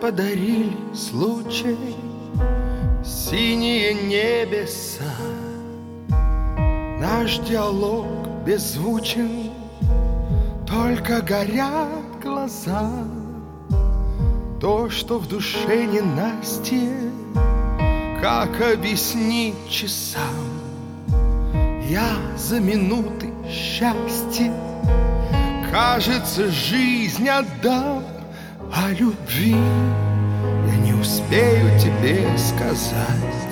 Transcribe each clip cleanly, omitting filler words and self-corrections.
подарили случай синие небеса. Наш диалог беззвучен, только горят глаза. То, что в душе ненастье, как объяснить часам? Я за минуты счастья, кажется, жизнь отдам. О любви я не успею тебе сказать.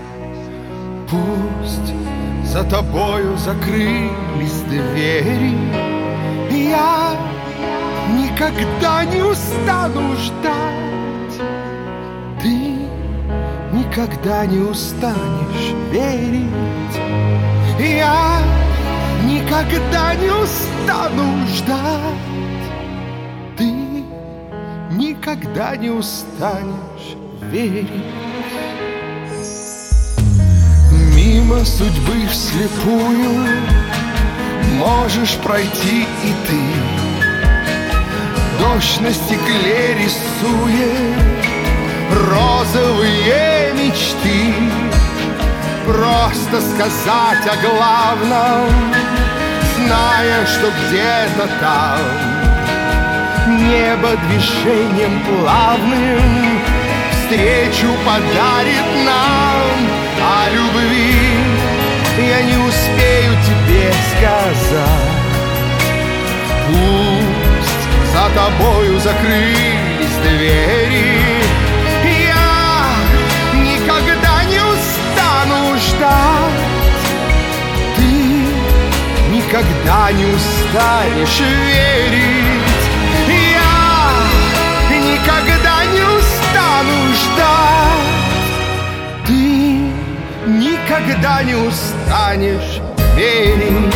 Пусть за тобою закрылись двери, я никогда не устану ждать. Ты никогда не устанешь верить. Я никогда не устану ждать. Ты никогда не устанешь верить. Мимо судьбы вслепую можешь пройти и ты. Дождь на стекле рисует розовые мечты. Просто сказать о главном, зная, что где-то там небо движением плавным встречу подарит нам. О любви я не успею тебе сказать. Пусть за тобою закрылись двери, я никогда не устану ждать. Ты никогда не устанешь верить. Я никогда не устану ждать. Ты никогда не устанешь верить.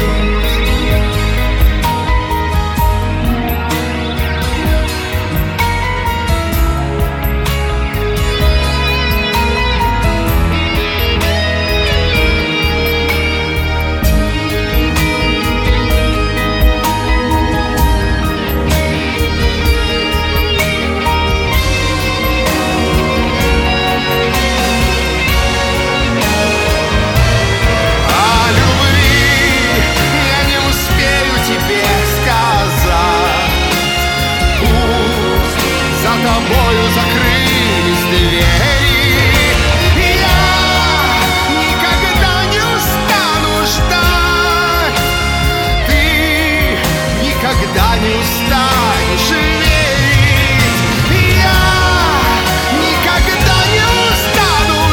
Тобою закрылись двери, я никогда не устану ждать. Ты никогда не устанешь верить. Я никогда не устану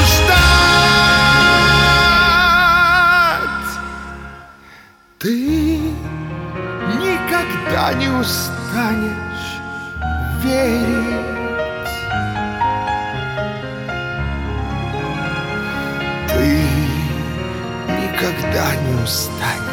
ждать. Ты никогда не устанешь верить. Ты никогда не устанешь